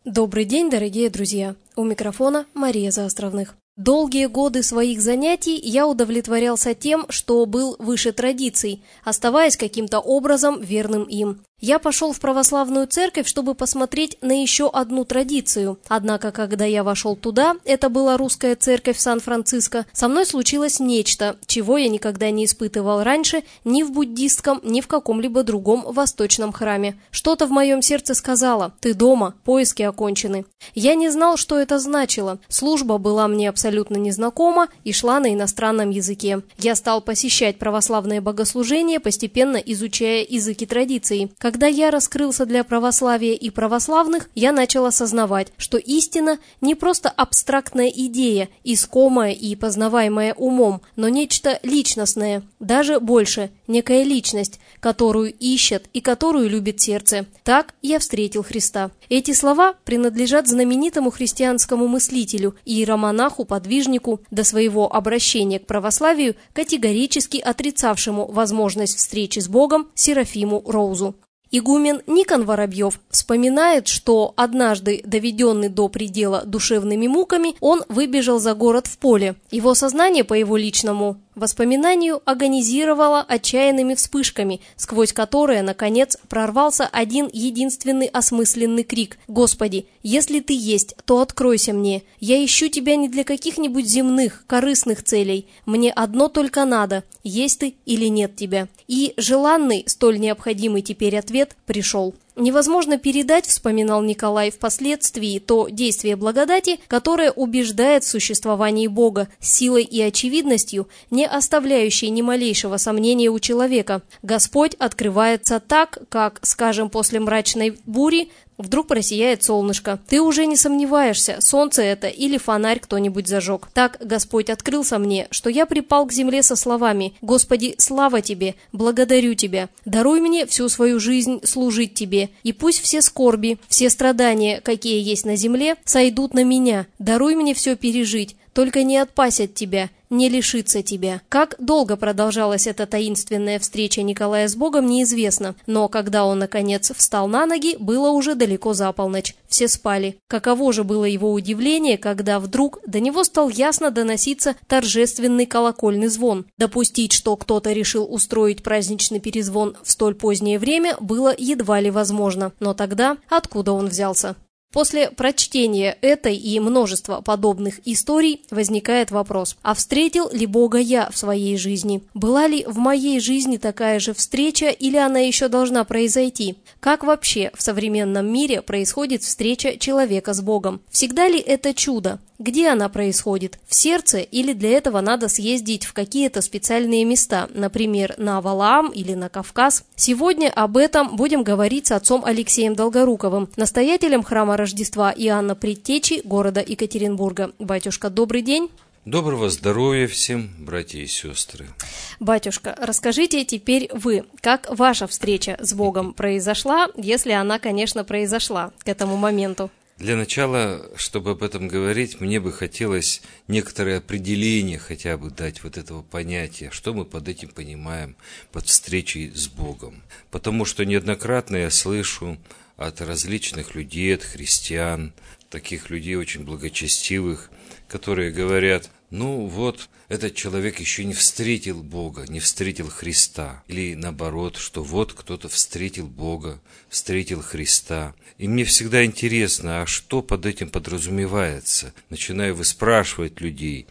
Добрый день, дорогие друзья! У микрофона Мария Заостровных. Долгие годы своих занятий я удовлетворялся тем, что был выше традиций, оставаясь каким-то образом верным им. Я пошел в православную церковь, чтобы посмотреть на еще одну традицию. Однако, когда я вошел туда, это была русская церковь в Сан-Франциско, со мной случилось нечто, чего я никогда не испытывал раньше ни в буддистском, ни в каком-либо другом восточном храме. Что-то в моем сердце сказало: «Ты дома, поиски окончены». Я не знал, что это значило. Служба была мне абсолютно незнакома и шла на иностранном языке. Я стал посещать православные богослужения, постепенно изучая языки традиций. Когда я раскрылся для православия и православных, я начал осознавать, что истина не просто абстрактная идея, искомая и познаваемая умом, но нечто личностное, даже больше, некая личность, которую ищет и которую любит сердце. Так я встретил Христа. Эти слова принадлежат знаменитому христианскому мыслителю, иеромонаху-подвижнику, до своего обращения к православию, категорически отрицавшему возможность встречи с Богом, Серафиму Роузу. Игумен Никон Воробьев вспоминает, что однажды, доведенный до предела душевными муками, он выбежал за город в поле. Его сознание, по его личному воспоминанию, агонизировало отчаянными вспышками, сквозь которые, наконец, прорвался один единственный осмысленный крик: «Господи, если Ты есть, то откройся мне. Я ищу Тебя не для каких-нибудь земных, корыстных целей. Мне одно только надо: есть Ты или нет Тебя». И желанный, столь необходимый теперь ответ пришел. Невозможно передать, вспоминал Николай, впоследствии то действие благодати, которое убеждает в существовании Бога силой и очевидностью, не оставляющей ни малейшего сомнения у человека. Господь открывается так, как, скажем, после мрачной бури вдруг просияет солнышко. Ты уже не сомневаешься, солнце это или фонарь кто-нибудь зажег. Так Господь открылся мне, что я припал к земле со словами: «Господи, слава Тебе, благодарю Тебя, даруй мне всю свою жизнь служить Тебе, и пусть все скорби, все страдания, какие есть на земле, сойдут на меня, даруй мне все пережить, только не отпасть от Тебя, не лишиться Тебя». Как долго продолжалась эта таинственная встреча Николая с Богом, неизвестно, но когда он, наконец, встал на ноги, было уже далеко за полночь. Все спали. Каково же было его удивление, когда вдруг до него стал ясно доноситься торжественный колокольный звон. Допустить, что кто-то решил устроить праздничный перезвон в столь позднее время, было едва ли возможно. Но тогда откуда он взялся? После прочтения этой и множества подобных историй возникает вопрос: а встретил ли Бога я в своей жизни? Была ли в моей жизни такая же встреча, или она еще должна произойти? Как вообще в современном мире происходит встреча человека с Богом? Всегда ли это чудо? Где она происходит? В сердце, или для этого надо съездить в какие-то специальные места, например, на Валаам или на Кавказ? Сегодня об этом будем говорить с отцом Алексеем Долгоруковым, настоятелем храма Рождества Иоанна Предтечи города Екатеринбурга. Батюшка, добрый день. Доброго здоровья всем, братья и сестры. Батюшка, расскажите теперь вы, как ваша встреча с Богом произошла, если она, конечно, произошла к этому моменту? Для начала, чтобы об этом говорить, мне бы хотелось некоторое определение хотя бы дать вот этого понятия, что мы под этим понимаем, под встречей с Богом. Потому что неоднократно я слышу от различных людей, от христиан, таких людей очень благочестивых, которые говорят: ну вот, этот человек еще не встретил Бога, не встретил Христа. Или наоборот, что вот кто-то встретил Бога, встретил Христа. И мне всегда интересно, а что под этим подразумевается? Начинаю выспрашивать людей.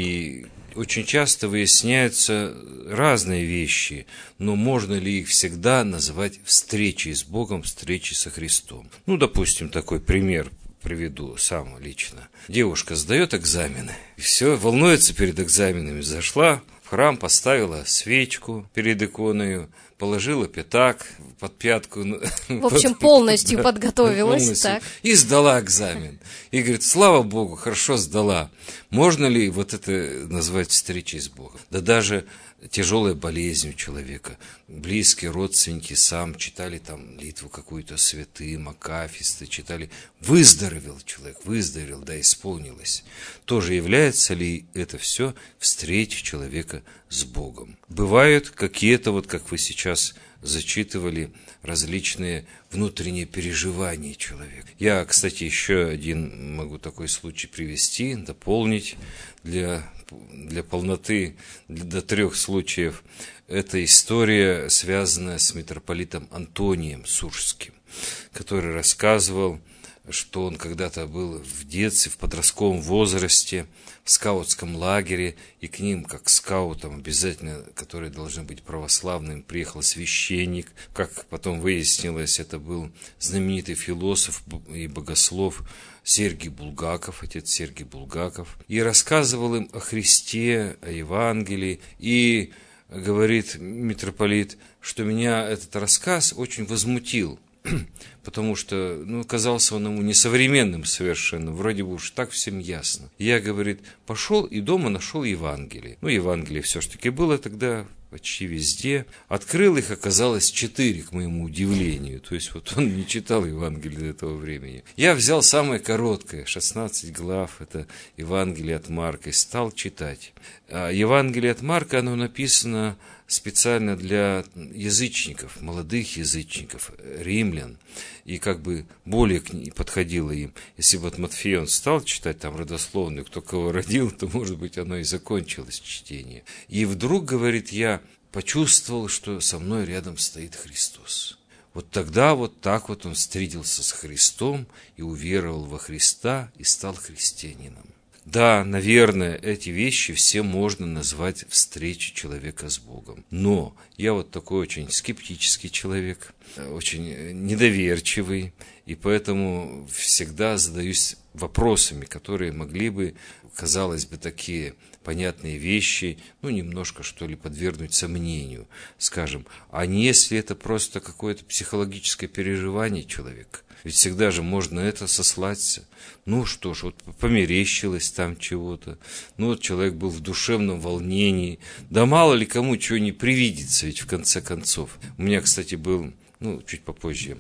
И очень часто выясняются разные вещи, но можно ли их всегда называть встречей с Богом, встречей со Христом? Ну, допустим, такой пример приведу сам лично. Девушка сдает экзамены, и все, волнуется перед экзаменами. Зашла в храм, поставила свечку перед иконою, положила пятак под пятку. В общем, полностью подготовилась. Так. И сдала экзамен. И говорит: слава Богу, хорошо сдала. Можно ли вот это назвать встречей с Богом? Да даже тяжелая болезнь у человека, близкие родственники сам читали там молитву какую-то святым, акафисты читали, выздоровел человек, выздоровел, да, исполнилось. Тоже является ли это все встречей человека с Богом? Бывают какие-то, вот как вы сейчас зачитывали различные внутренние переживания человека. Я, кстати, еще один могу такой случай привести, дополнить для полноты, до 3 случаев. Это история, связанная с митрополитом Антонием Суржским, который рассказывал, что он когда-то был в детстве, в подростковом возрасте, в скаутском лагере, и к ним, как скаутам обязательно, которые должны быть православными, приехал священник. Как потом выяснилось, это был знаменитый философ и богослов Сергий Булгаков, отец Сергий Булгаков, и рассказывал им о Христе, о Евангелии, и говорит митрополит, что меня этот рассказ очень возмутил, потому что, казался он ему несовременным совершенно, вроде бы уж так всем ясно. Я, говорит, пошел и дома нашел Евангелие. Евангелие все-таки было тогда почти везде. Открыл их, оказалось 4, к моему удивлению. То есть он не читал Евангелие до этого времени. Я взял самое короткое, 16 глав, это Евангелие от Марка, и стал читать. Евангелие от Марка, оно написано специально для язычников, молодых язычников, римлян, и как бы более подходило им. Если бы от Матфея он стал читать там родословную, кто кого родил, то, может быть, оно и закончилось чтение. И вдруг, говорит, я почувствовал, что со мной рядом стоит Христос. Вот тогда вот так вот он встретился с Христом и уверовал во Христа и стал христианином. Да, наверное, эти вещи все можно назвать встречей человека с Богом. Но я вот такой очень скептический человек, очень недоверчивый, и поэтому всегда задаюсь вопросами, которые могли бы, казалось бы, такие понятные вещи, немножко, что ли, подвергнуть сомнению. Скажем, а не если это просто какое-то психологическое переживание человека? Ведь всегда же можно это сослаться. Что ж, померещилось там чего-то. Человек был в душевном волнении. Да мало ли кому чего не привидится, ведь в конце концов. У меня, кстати, был, чуть попозже.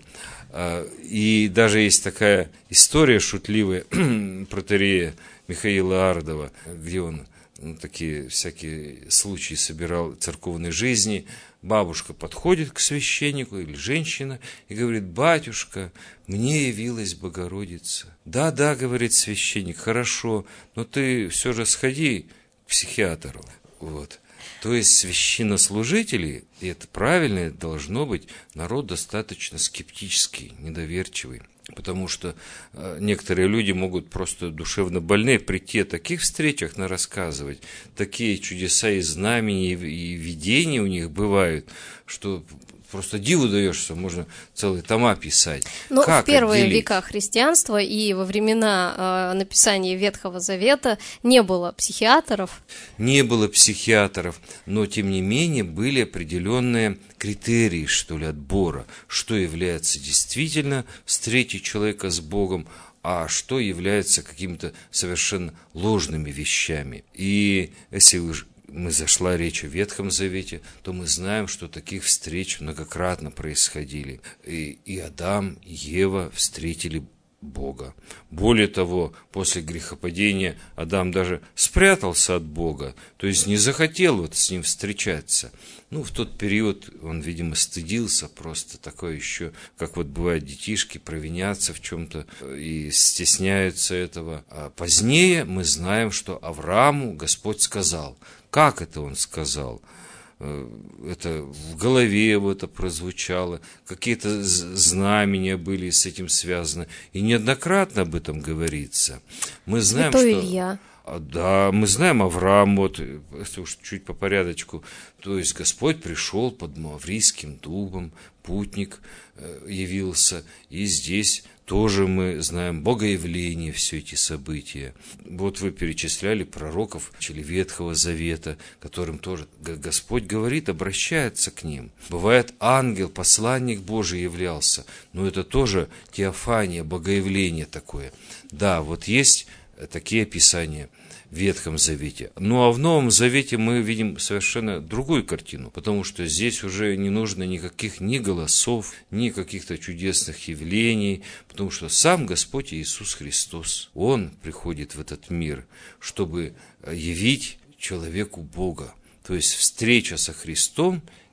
И даже есть такая история шутливая протоиерея Михаила Ардова, где он такие всякие случаи собирал церковной жизни. Бабушка подходит к священнику или женщина и говорит: «Батюшка, мне явилась Богородица». «Да, — говорит священник, — хорошо, но ты все же сходи к психиатру». То есть священнослужители, и это правильно, это должно быть, народ достаточно скептический, недоверчивый. Потому что некоторые люди могут просто душевно больные прийти о таких встречах рассказывать, такие чудеса и знамения, и видения у них бывают, что просто диву даешься, можно целые тома писать. В первые века христианства и во времена написания Ветхого Завета не было психиатров. Не было психиатров, но тем не менее были определенные критерии, что ли, отбора, что является действительно встречей человека с Богом, а что является какими-то совершенно ложными вещами. И если зашла речь о Ветхом Завете, то мы знаем, что таких встреч многократно происходили. И Адам, и Ева встретили Бога. Более того, после грехопадения Адам даже спрятался от Бога, то есть не захотел с ним встречаться. В тот период он, видимо, стыдился, просто такое еще, как бывает детишки, провинятся в чем-то и стесняются этого. А позднее мы знаем, что Аврааму Господь сказал. Как это он сказал? Это в голове его это прозвучало, какие-то знамения были с этим связаны, и неоднократно об этом говорится. Мы знаем, что Илья. Да, мы знаем Авраам, если уж чуть по порядочку, то есть Господь пришел под Маврийским дубом, путник явился, и здесь тоже мы знаем богоявление, все эти события. Вы перечисляли пророков Ветхого Завета, которым тоже Господь говорит, обращается к ним. Бывает, ангел, посланник Божий являлся, но это тоже теофания, богоявление такое. Да, есть такие описания в Ветхом Завете. А в Новом Завете мы видим совершенно другую картину, потому что здесь уже не нужно никаких ни голосов, ни каких-то чудесных явлений, потому что сам Господь Иисус Христос, Он приходит в этот мир, чтобы явить человеку Бога. То есть встреча со Христом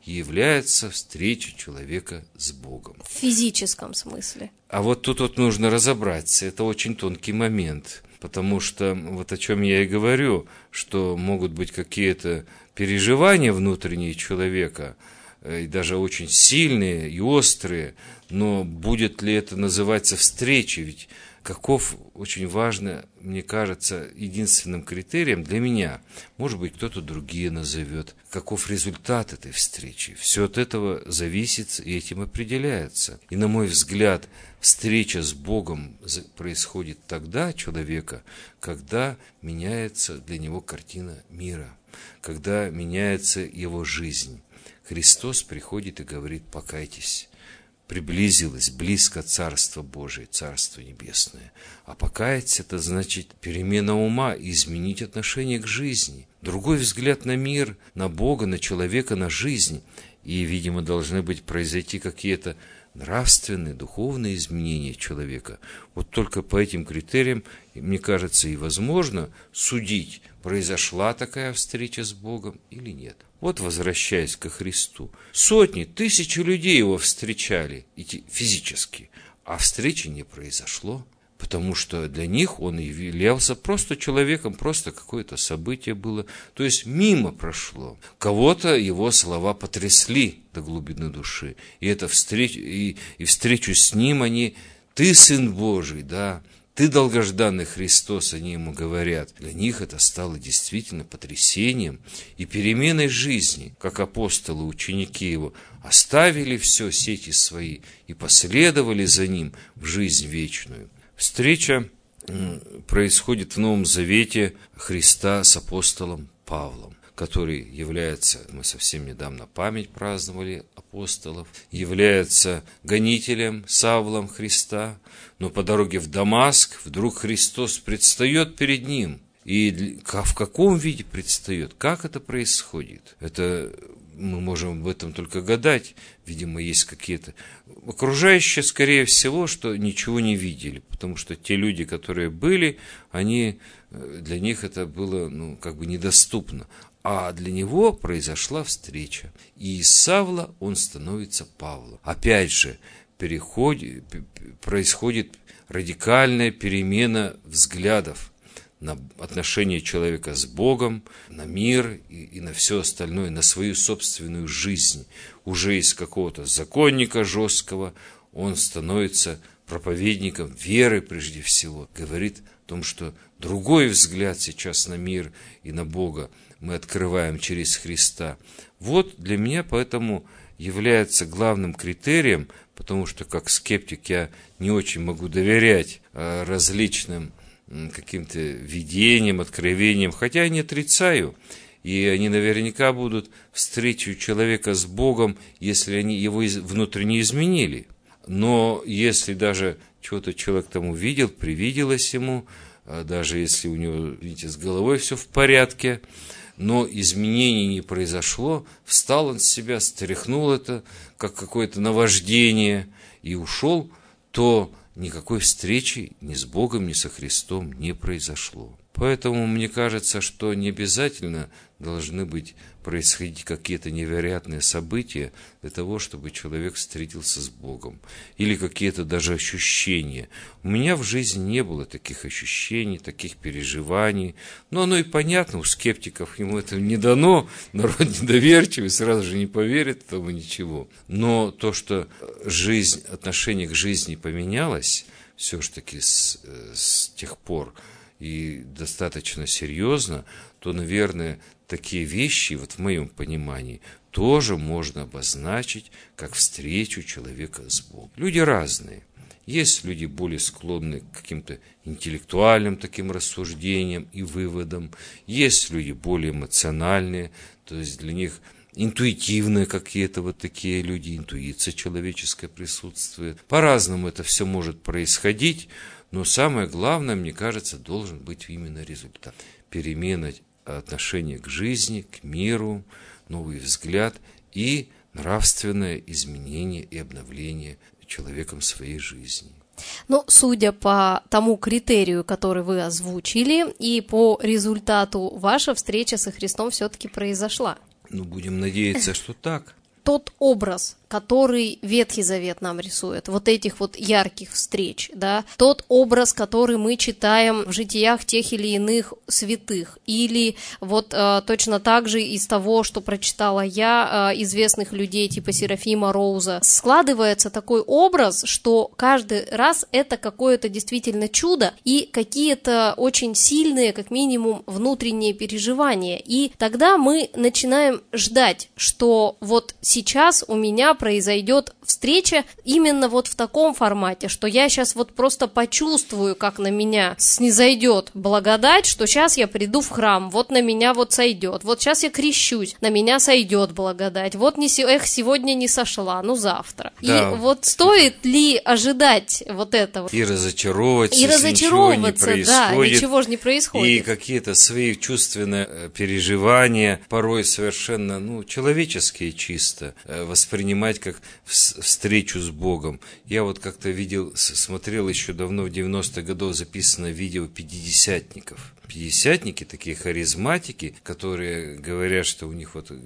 и является встреча человека с Богом. В физическом смысле. А вот тут вот нужно разобраться, это очень тонкий момент, потому что вот о чем я и говорю, что могут быть какие-то переживания внутренние человека, и даже очень сильные и острые, но будет ли это называться встречей? Ведь каков, очень важно, мне кажется, единственным критерием для меня, может быть, кто-то другие назовет, каков результат этой встречи. Все от этого зависит и этим определяется. И, на мой взгляд, встреча с Богом происходит тогда человека, когда меняется для него картина мира, когда меняется его жизнь. Христос приходит и говорит: покайтесь. Приблизилось, близко Царство Божие, Царство Небесное. А покаяться – это значит перемена ума и изменить отношение к жизни. Другой взгляд на мир, на Бога, на человека, на жизнь. И, видимо, должны произойти какие-то нравственные, духовные изменения человека. Вот только по этим критериям, мне кажется, и возможно судить, произошла такая встреча с Богом или нет. Вот, возвращаясь ко Христу, сотни, тысячи людей его встречали физически, а встречи не произошло, потому что для них он являлся просто человеком, просто какое-то событие было, то есть мимо прошло. Кого-то его слова потрясли до глубины души, и это встречу с ним они: «Ты Сын Божий, да, ты долгожданный Христос», они ему говорят. Для них это стало действительно потрясением и переменой жизни, как апостолы, ученики его, оставили все, сети свои, и последовали за ним в жизнь вечную. Встреча происходит в Новом Завете Христа с апостолом Павлом, который является, мы совсем недавно память праздновали апостолов, является гонителем, Савлом Христа, но по дороге в Дамаск вдруг Христос предстает перед ним. И в каком виде предстает? Как это происходит? Это мы можем об этом только гадать. Видимо, есть какие-то... Окружающие, скорее всего, что ничего не видели, потому что те люди, которые были, для них это было недоступно. А для него произошла встреча. И из Савла он становится Павлом. Опять же, происходит радикальная перемена взглядов на отношения человека с Богом, на мир и на все остальное, на свою собственную жизнь. Уже из какого-то законника жесткого он становится проповедником веры прежде всего. Говорит о том, что другой взгляд сейчас на мир и на Бога мы открываем через Христа. Вот для меня поэтому является главным критерием, потому что как скептик я не очень могу доверять различным каким-то видениям, откровениям, хотя я не отрицаю, и они наверняка будут встречей человека с Богом, если они его внутренне изменили. Но если даже чего-то человек там увидел, привиделось ему, даже если у него, видите, с головой все в порядке, но изменений не произошло, встал он с себя, стряхнул это, как какое-то наваждение, и ушел, то никакой встречи ни с Богом, ни со Христом не произошло. Поэтому мне кажется, что не обязательно должны происходить какие-то невероятные события для того, чтобы человек встретился с Богом. Или какие-то даже ощущения. У меня в жизни не было таких ощущений, таких переживаний. Но оно и понятно, у скептиков ему это не дано. Народ недоверчивый, сразу же не поверит этому ничего. Но то, что отношение к жизни поменялось, все-таки с тех пор, и достаточно серьезно, то, наверное, такие вещи, в моем понимании, тоже можно обозначить как встречу человека с Богом. Люди разные. Есть люди более склонны к каким-то интеллектуальным таким рассуждениям и выводам. Есть люди более эмоциональные, то есть для них интуитивные какие-то такие люди, интуиция человеческая присутствует. По-разному это все может происходить. Но самое главное, мне кажется, должен быть именно результат. Перемена отношения к жизни, к миру, новый взгляд и нравственное изменение и обновление человеком своей жизни. Но судя по тому критерию, который вы озвучили, и по результату, ваша встреча со Христом все-таки произошла. Будем надеяться, что так. тот образ, который Ветхий Завет нам рисует, вот этих вот ярких встреч, да, тот образ, который мы читаем в житиях тех или иных святых, или вот точно так же из того, что прочитала я, известных людей типа Серафима Роуза, складывается такой образ, что каждый раз это какое-то действительно чудо и какие-то очень сильные, как минимум, внутренние переживания, и тогда мы начинаем ждать, что вот сейчас у меня произойдет встреча именно вот в таком формате, что я сейчас вот просто почувствую, как на меня снизойдет благодать, что сейчас я приду в храм, вот на меня вот сойдет, вот сейчас я крещусь, на меня сойдет благодать, вот сегодня не сошла, ну завтра. Да. И вот стоит ли ожидать вот этого? И разочаровываться, если ничего не происходит. Да, ничего же не происходит. И какие-то свои чувственные переживания, порой совершенно, человеческие чисто, воспринимать как встречу с Богом. Я вот как-то смотрел еще давно, в 90-х годах записано видео пятидесятников. Пятидесятники, такие харизматики, которые говорят, что у них вот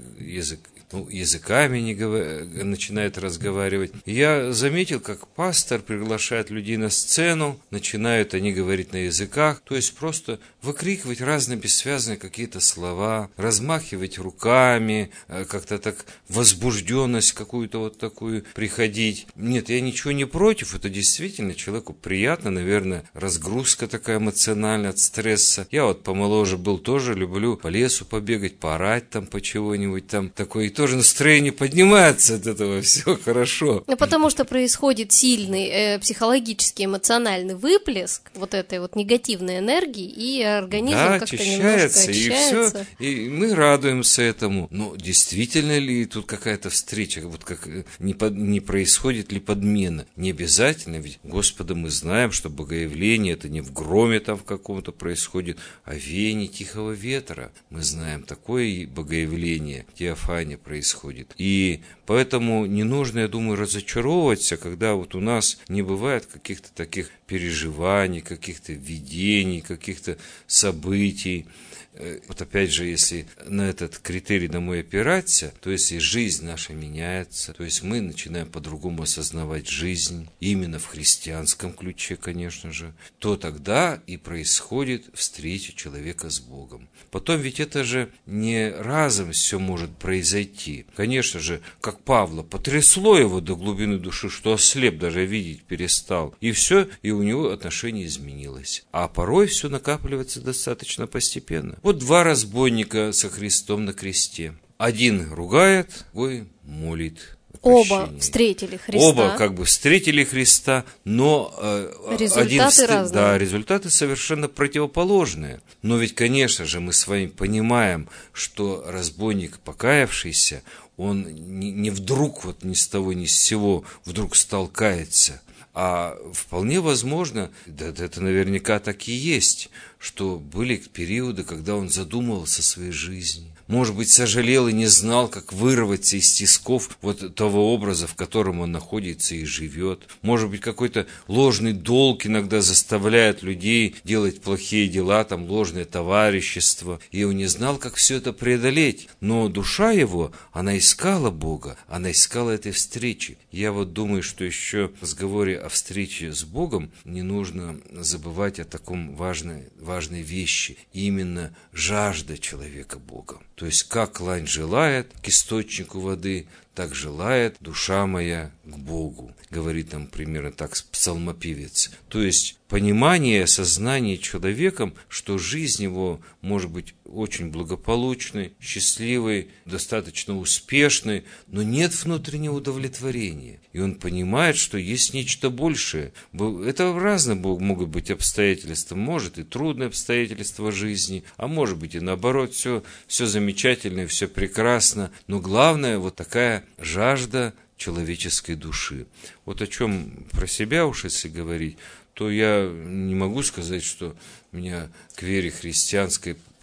языками начинает разговаривать. Я заметил, как пастор приглашает людей на сцену, начинают они говорить на языках, то есть просто выкрикивать разные бессвязные какие-то слова, размахивать руками, как-то так возбужденность какую-то вот такую приходить. Нет, я ничего не против, это действительно человеку приятно, наверное, разгрузка такая эмоциональная от стресса. Я вот помоложе был, тоже люблю по лесу побегать, поорать там по чего-нибудь там такое, и тоже настроение поднимается от этого, все хорошо. Потому что происходит сильный психологический, эмоциональный выплеск вот этой вот негативной энергии, и организм как-то немножко очищается. И все, и мы радуемся этому. Но действительно ли тут какая-то встреча, вот как не происходит ли подмена? Не обязательно, ведь Господа мы знаем, что богоявление это не в громе там в каком-то происходит, а в веянии тихого ветра. Мы знаем такое богоявление, теофания происходит. И поэтому не нужно, я думаю, разочаровываться, когда вот у нас не бывает каких-то таких переживаний, каких-то видений, каких-то событий. Вот опять же, если на этот критерий домой опираться, то если жизнь наша меняется, то есть мы начинаем по-другому осознавать жизнь, именно в христианском ключе, конечно же, то тогда и происходит встреча человека с Богом. Потом ведь это же не разом все может произойти. Конечно же, как Павла, потрясло его до глубины души, что ослеп, даже видеть перестал. И все, и у него отношение изменилось. А порой все накапливается достаточно постепенно. Вот два разбойника со Христом на кресте. Один ругает, другой молит. Оба встретили Христа. Оба как бы встретили Христа, но результаты разные. Да, результаты совершенно противоположные. Но ведь, конечно же, мы с вами понимаем, что разбойник, покаявшийся, он не вдруг вот ни с того ни с сего вдруг стал каяться. А вполне возможно, да, это наверняка так и есть, что были периоды, когда он задумывался о своей жизни. Может быть, сожалел и не знал, как вырваться из тисков вот того образа, в котором он находится и живет. Может быть, какой-то ложный долг иногда заставляет людей делать плохие дела, там ложное товарищество. И он не знал, как все это преодолеть. Но душа его, она искала Бога, она искала этой встречи. Я вот думаю, что еще в разговоре о встрече с Богом не нужно забывать о таком важной вещи. Именно жажда человека Бога. То есть, как лань желает к источнику воды, так желает душа моя к Богу. Говорит нам примерно так псалмопевец. То есть, понимание, осознание человеком, что жизнь его может быть очень благополучной, счастливой, достаточно успешной, но нет внутреннего удовлетворения. И он понимает, что есть нечто большее. Это разные могут быть обстоятельства. Может и трудные обстоятельства жизни, а может быть и наоборот, все замечательно, все прекрасно. Но главное, вот такая жажда человеческой души. Вот о чем про себя уж если говорить, то я не могу сказать, что меня к вере христианской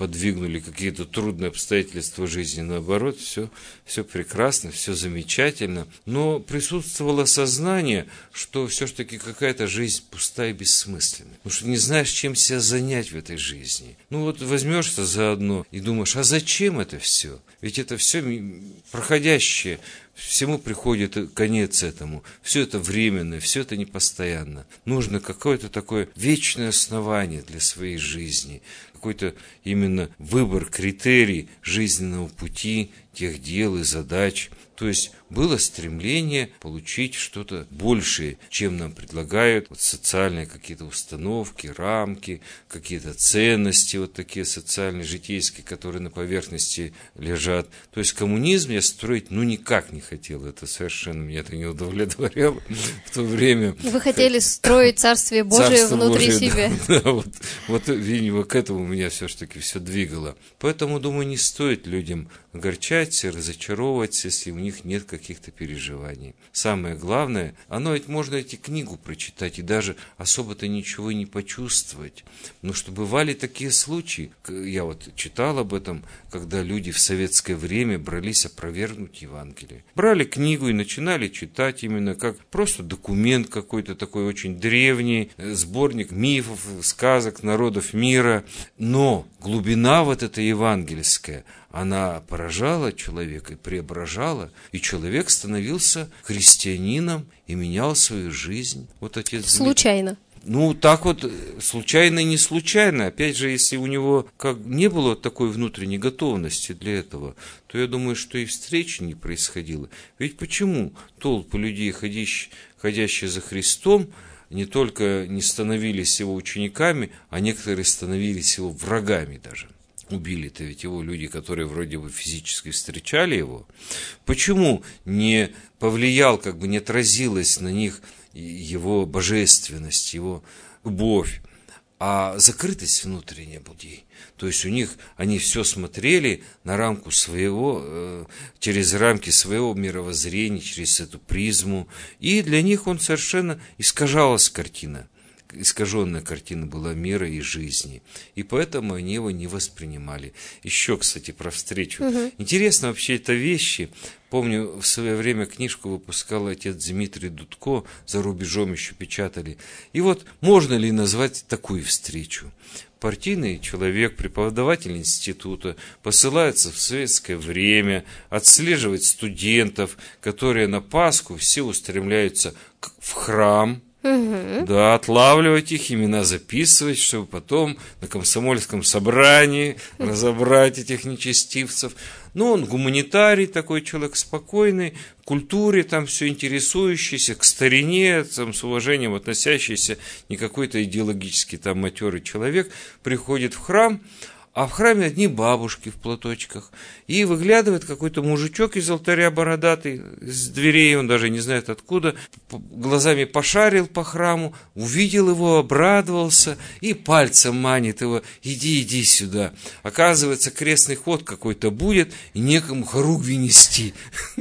подвигнули какие-то трудные обстоятельства жизни. Наоборот, все прекрасно, все замечательно. Но присутствовало сознание, что все-таки какая-то жизнь пустая и бессмысленная. Потому что не знаешь, чем себя занять в этой жизни. Возьмешься заодно и думаешь, а зачем это все? Ведь это все проходящее. Всему приходит конец этому. Все это временно, все это непостоянно. Нужно какое-то такое вечное основание для своей жизни. Какой-то именно выбор, критерий жизненного пути, тех дел и задач. То есть было стремление получить что-то большее, чем нам предлагают социальные какие-то установки, рамки, какие-то ценности, такие социальные, житейские, которые на поверхности лежат. То есть коммунизм я строить никак не хотел. Это совершенно меня это не удовлетворяло в то время. Вы хотели строить Царствие Божие внутри себя. Да, видимо, к этому меня все-таки все двигало. Поэтому, думаю, не стоит людям огорчаться, разочаровываться, если у них нет каких-то переживаний. Самое главное, ведь можно книгу прочитать и даже особо-то ничего и не почувствовать. Но что бывали такие случаи, я читал об этом, когда люди в советское время брались опровергнуть Евангелие. Брали книгу и начинали читать именно как просто документ какой-то такой очень древний, сборник мифов, сказок народов мира. Но глубина эта евангельская, она поражала человека и преображала, и человек становился христианином и менял свою жизнь. Отец случайно. Случайно и не случайно. Опять же, если у него не было такой внутренней готовности для этого, то я думаю, что и встречи не происходило. Ведь почему толпы людей, ходящие за Христом, не только не становились его учениками, а некоторые становились его врагами даже? Убили-то ведь его люди, которые вроде бы физически встречали его. Почему не повлиял, не отразилась на них его божественность, его любовь, а закрытость внутренняя людей? То есть у них, они все смотрели на рамку своего, через рамки своего мировоззрения, через эту призму, и для них он совершенно искажалась картина. Искаженная картина была мира и жизни. И поэтому они его не воспринимали. Еще, кстати, про встречу. Интересно вообще это вещи. Помню, в свое время книжку выпускал отец Дмитрий Дудко, за рубежом еще печатали. И можно ли назвать такую встречу? Партийный человек, преподаватель института, посылается в советское время отслеживать студентов, которые на Пасху все устремляются в храм. Да, отлавливать их, имена записывать, чтобы потом на комсомольском собрании разобрать этих нечестивцев. Он гуманитарий, такой человек спокойный, в культуре там все интересующийся, к старине, с уважением относящийся, не какой-то идеологически матерый человек, приходит в храм, а в храме одни бабушки в платочках. И выглядывает какой-то мужичок из алтаря бородатый, с дверей, он даже не знает откуда, глазами пошарил по храму, увидел его, обрадовался и пальцем манит его: иди сюда. Оказывается, крестный ход какой-то будет, и некому хоругви нести.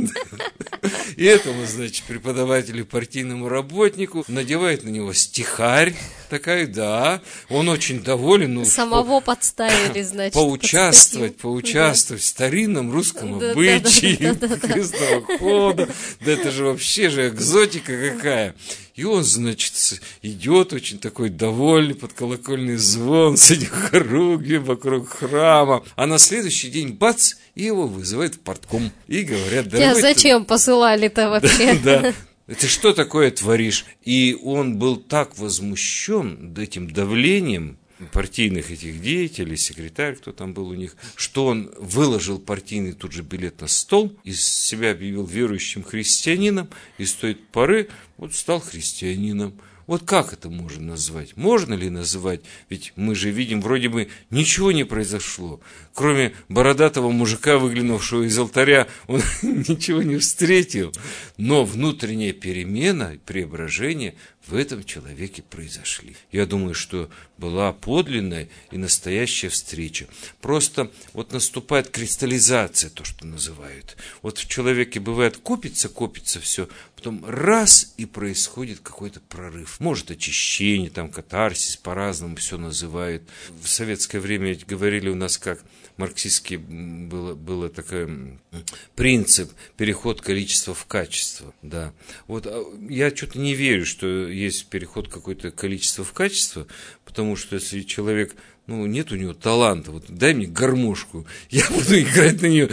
И этому, преподавателю, партийному работнику надевает на него стихарь, такая, да, он очень доволен. Самого подставили. Поучаствовать в старинном русском обычае крестного хода. Да это же вообще экзотика какая. И он, идет очень такой довольный под колокольный звон с этих хоругвей вокруг храма. А на следующий день, бац, и его вызывают в партком. И говорят: тебя зачем посылали-то вообще? Да. Ты что такое творишь? И он был так возмущен этим давлением партийных этих деятелей, секретарь, кто там был у них, что он выложил партийный тут же билет на стол, из себя объявил верующим христианином, и с той поры стал христианином. Как это можно назвать? Можно ли называть? Ведь мы же видим, вроде бы ничего не произошло. Кроме бородатого мужика, выглянувшего из алтаря, он ничего не встретил. Но внутренняя перемена, преображение в этом человеке произошли. Я думаю, что была подлинная и настоящая встреча. Просто вот наступает кристаллизация, то, что называют. Вот в человеке бывает копится все, потом раз и происходит какой-то прорыв. Может, очищение, там, катарсис, по-разному все называют. В советское время ведь говорили у нас как марксистский было такой принцип переход количества в качество. Да. Вот я что-то не верю, что есть переход какое-то количество в качество, потому что если человек, нет у него таланта, вот дай мне гармошку, я буду играть на нее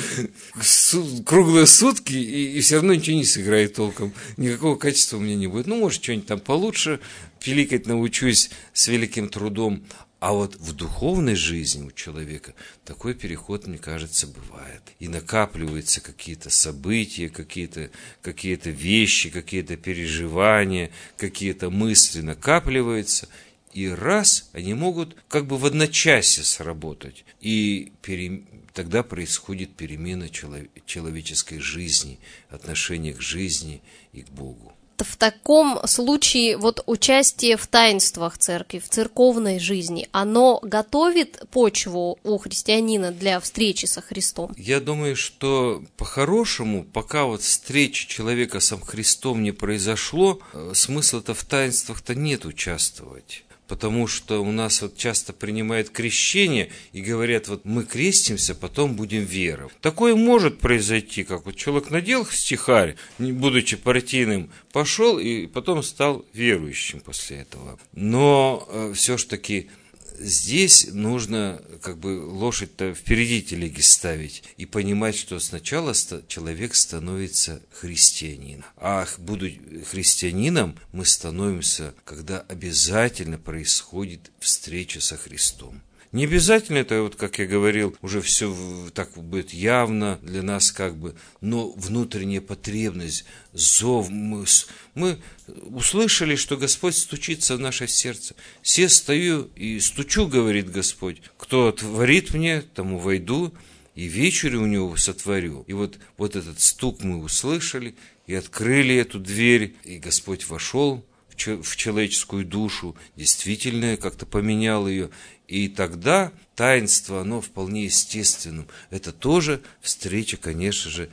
круглые сутки, и все равно ничего не сыграет толком, никакого качества у меня не будет. Может, что-нибудь там получше, пиликать научусь с великим трудом. А вот в духовной жизни у человека такой переход, мне кажется, бывает. И накапливаются какие-то события, какие-то вещи, какие-то переживания, какие-то мысли накапливаются. И раз, они могут как бы в одночасье сработать. И тогда происходит перемена человеческой жизни, отношения к жизни и к Богу. В таком случае вот участие в таинствах церкви, в церковной жизни, оно готовит почву у христианина для встречи со Христом? Я думаю, что по-хорошему, пока вот встреча человека со Христом не произошло, смысла-то в таинствах-то нет участвовать. Потому что у нас вот часто принимают крещение и говорят, вот мы крестимся, потом будем веровать. Такое может произойти, как вот человек надел стихарь, не будучи партийным, пошел и потом стал верующим после этого. Но все ж таки здесь нужно как бы лошадь-то впереди телеги ставить и понимать, что сначала человек становится христианином. А будучи христианином, мы становимся, когда обязательно происходит встреча со Христом. Не обязательно это, вот как я говорил, уже все так будет явно для нас как бы, но внутренняя потребность, зов, мы услышали, что Господь стучится в наше сердце. Се стою и стучу, говорит Господь, кто отворит мне, тому войду, и вечерю у него сотворю. И вот этот стук мы услышали, и открыли эту дверь, и Господь вошел в человеческую душу, действительно как-то поменял ее. И тогда таинство, оно вполне естественным. Это тоже встреча, конечно же,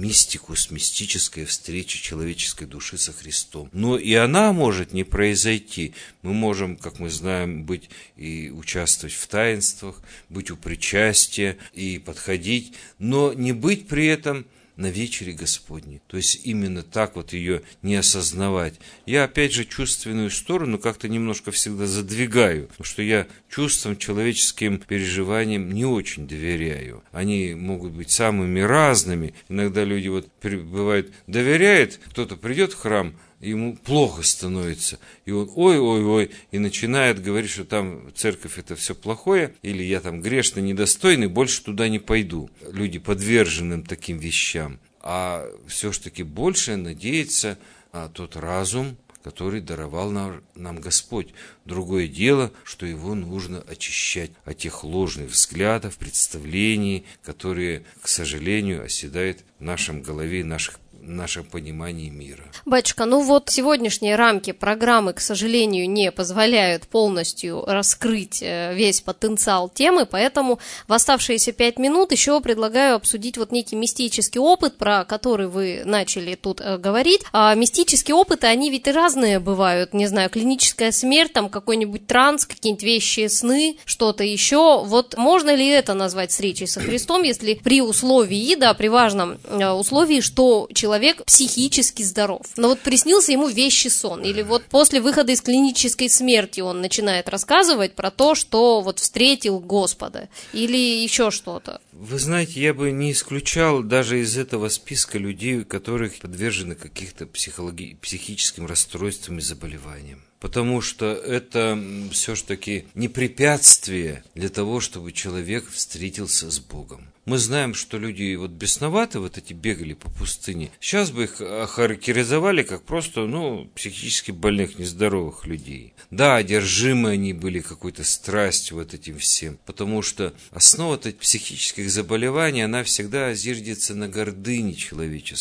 мистическая встреча человеческой души со Христом. Но и она может не произойти. Мы можем, как мы знаем, быть и участвовать в таинствах, быть у причастия и подходить, но не быть при этом на вечере Господней. То есть именно так вот ее не осознавать. Я опять же чувственную сторону как-то немножко всегда задвигаю, потому что я чувствам, человеческим переживаниям не очень доверяю. Они могут быть самыми разными. Иногда люди бывает доверяют, кто-то придет в храм, ему плохо становится, и он ой, и начинает говорить, что там церковь это все плохое, или я там грешный, недостойный, больше туда не пойду. Люди подверженным таким вещам. А все-таки больше надеяться на тот разум, который даровал нам Господь. Другое дело, что его нужно очищать от тех ложных взглядов, представлений, которые, к сожалению, оседают в нашем голове, в нашем понимании мира. Батюшка, сегодняшние рамки программы, к сожалению, не позволяют полностью раскрыть весь потенциал темы, поэтому в оставшиеся 5 минут еще предлагаю обсудить некий мистический опыт, про который вы начали тут говорить. А мистические опыты, они ведь и разные бывают, не знаю, клиническая смерть, там какой-нибудь транс, какие-нибудь вещи, сны, что-то еще. Можно ли это назвать встречей со Христом, если при условии, при важном условии, что человек психически здоров. Но приснился ему вещий сон. Или после выхода из клинической смерти он начинает рассказывать про то, что встретил Господа. Или еще что-то. Вы знаете, я бы не исключал даже из этого списка людей, которые подвержены каких-то психическим расстройствам и заболеваниям. Потому что это все-таки не препятствие для того, чтобы человек встретился с Богом. Мы знаем, что люди бесноваты, эти бегали по пустыне. Сейчас бы их охарактеризовали как просто, психически больных, нездоровых людей. Да, одержимы они были какой-то страстью этим всем, потому что основа психических заболеваний, она всегда зиждется на гордыне человеческой.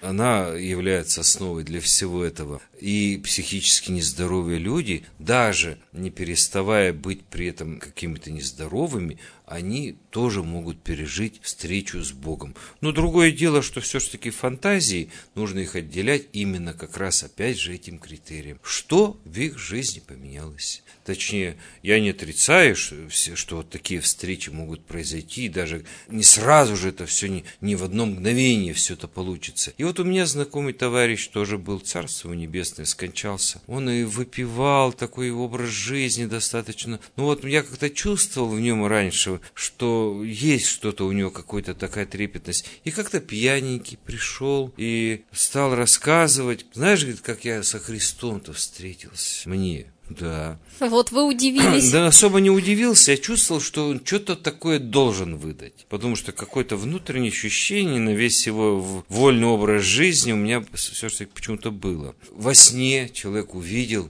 она является основой для всего этого. И психически нездоровые люди, даже не переставая быть при этом какими-то нездоровыми, они тоже могут пережить встречу с Богом. Но другое дело, что все-таки фантазии, нужно их отделять именно как раз опять же этим критерием. Что в их жизни поменялось? Точнее, я не отрицаю, что вот такие встречи могут произойти, даже не сразу же это все, не в одно мгновение все это получится. И вот у меня знакомый товарищ тоже был, царство небесное, скончался. Он и выпивал такой образ жизни достаточно. Ну вот я как-то чувствовал в нем раньше, что есть что-то у него, какая-то такая трепетность. И как-то пьяненький пришел и стал рассказывать. Знаешь, говорит, как я со Христом-то встретился? Мне. Да. Вот вы удивились. Да, особо не удивился, я чувствовал, что он что-то такое должен выдать. Потому что какое-то внутреннее ощущение на весь его вольный образ жизни у меня все-таки почему-то было. Во сне человек увидел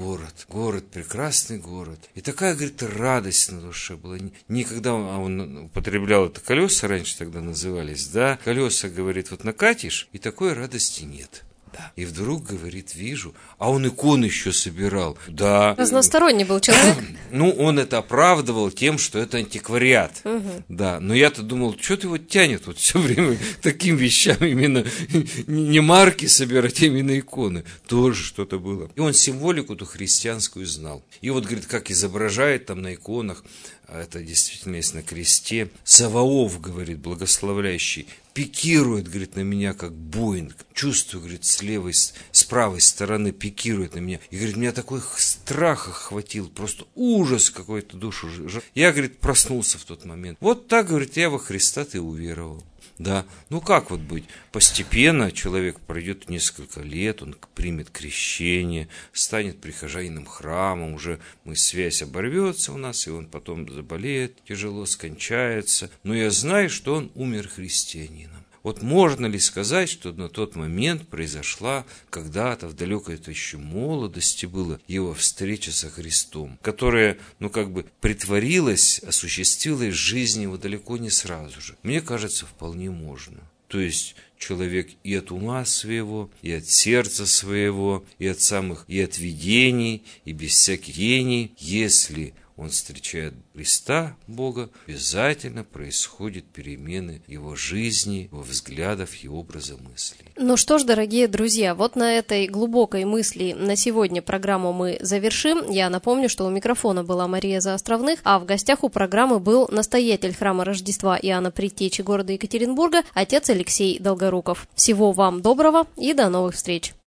город, прекрасный город. И такая, говорит, радость на душе была. Никогда он употреблял это колеса, раньше тогда назывались, да. Колеса, говорит, вот накатишь, и такой радости нет. Да. И вдруг, говорит, вижу, а он иконы еще собирал. Да. Разносторонний был человек. Ну, он это оправдывал тем, что это антиквариат. Угу. Да. Но я-то думал, что-то его тянет вот все время к таким вещам, именно не марки собирать, а именно иконы. Тоже что-то было. И он символику-то христианскую знал. И вот, говорит, как изображает там на иконах, это действительно есть на кресте, Саваоф, говорит, благословляющий, пикирует, говорит, на меня, как Боинг. Чувствую, говорит, с правой стороны пикирует на меня. И, говорит, меня такой страх охватил, просто ужас какой-то душу. Я, говорит, проснулся в тот момент. Вот так, говорит, я во Христа-то и уверовал. Да, ну как вот быть? Постепенно человек пройдет несколько лет, он примет крещение, станет прихожанином храма, уже связь оборвется у нас, и он потом заболеет, тяжело скончается. Но я знаю, что он умер христианином. Вот можно ли сказать, что на тот момент произошла когда-то, в далекой это еще молодости было, его встреча со Христом, которая, притворилась, осуществилась в жизни его далеко не сразу же? Мне кажется, вполне можно. То есть человек и от ума своего, и от сердца своего, и от видений, и без всяких дений, если он встречает Христа, Бога, обязательно происходят перемены его жизни, его взглядов и образа мыслей. Ну что ж, дорогие друзья, вот на этой глубокой мысли на сегодня программу мы завершим. Я напомню, что у микрофона была Мария Заостровных, а в гостях у программы был настоятель храма Рождества Иоанна Предтечи города Екатеринбурга, отец Алексей Долгоруков. Всего вам доброго и до новых встреч!